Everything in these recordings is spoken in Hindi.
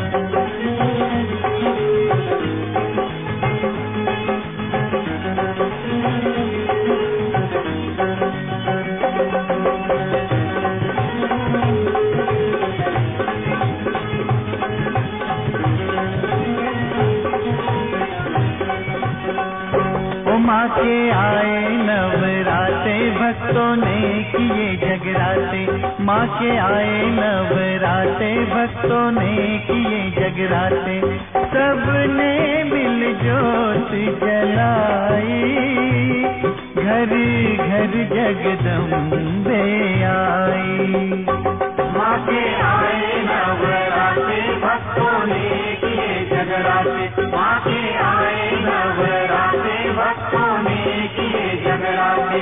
माँ के आए नवराते भक्तों ने किए जगराते, माँ के आए नवराते भक्तों ने किए जगराते, सबने मिल जोत जलाई, घर घर जगदम्बे आई। माँ के आए नवराते भक्तों ने किए जगराते, माँ के आए नवराते भक्तों ने किए जगराते।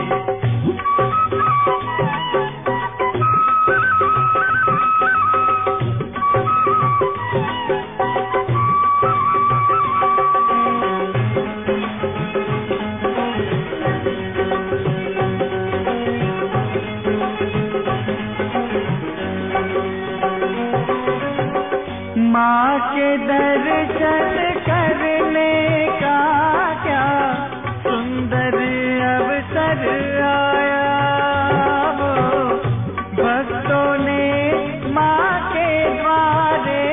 माँ के दर्शन करने का क्या सुंदर अवसर आया हो, भक्तों ने माँ के द्वारे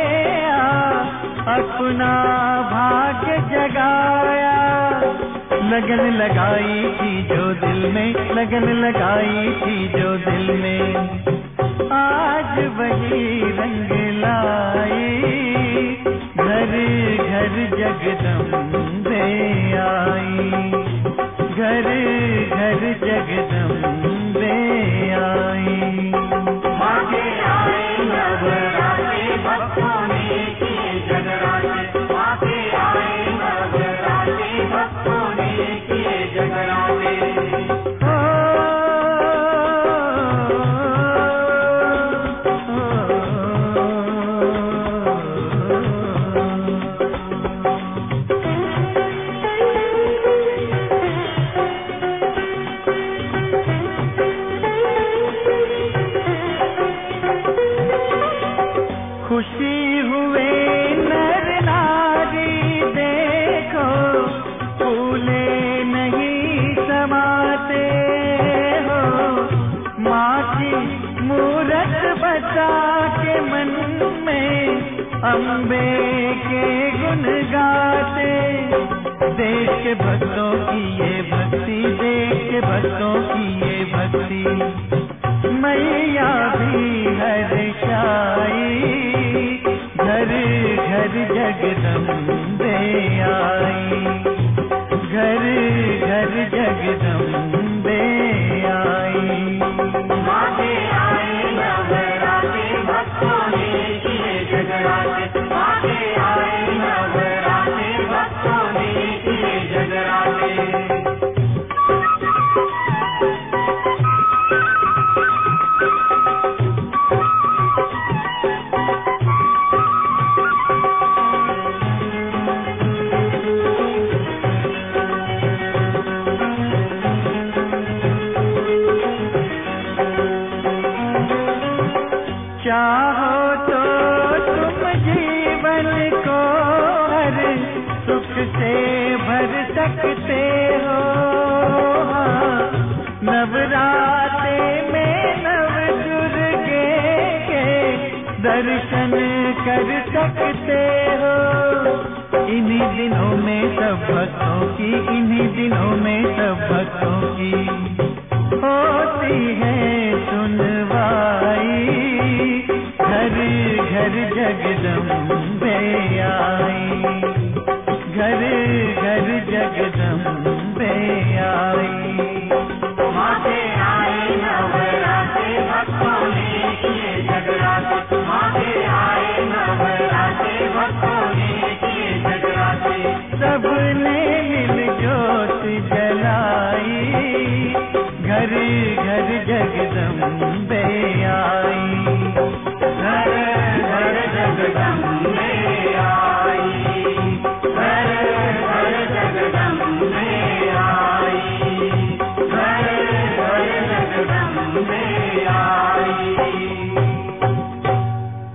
अपना भाग्य जगाया। लगन लगाई थी जो दिल में, लगन लगाई थी जो दिल में, आज वही रंग लाई, घर घर जगदम्बे आई, घर घर जगदम्बे आई। माँ के आए नवराते भक्तों ने किए जगराते, माँ के आए नवराते भक्तों ने किए जगराते। खुशी हुए नर नारी देखो, फूले नहीं समाते हो, माँ की मूरत बचा के मन में अम्बे के गुण गाते। देश के भक्तों की ये भक्ति, देश के भक्तों की ये भक्ति, मैया भी हर्षाई, घर घर जगदम्बे आई, घर घर जगदम्बे आई। माँ के आए नवराते भक्तों ने किए जगराते, माँ के आए नवराते भक्तों ने किए जगराते। चाहो तो तुम जीवन को हर सुख से भर सकते हो, नवराते में नव दुर्गे के दर्शन कर सकते हो। इन्हीं दिनों में सब भक्तों की, इन्हीं दिनों में सब भक्तों की होती है सुनवाई, घर घर जगदम्बे आई, घर घर जगदम्बे आई। माँ के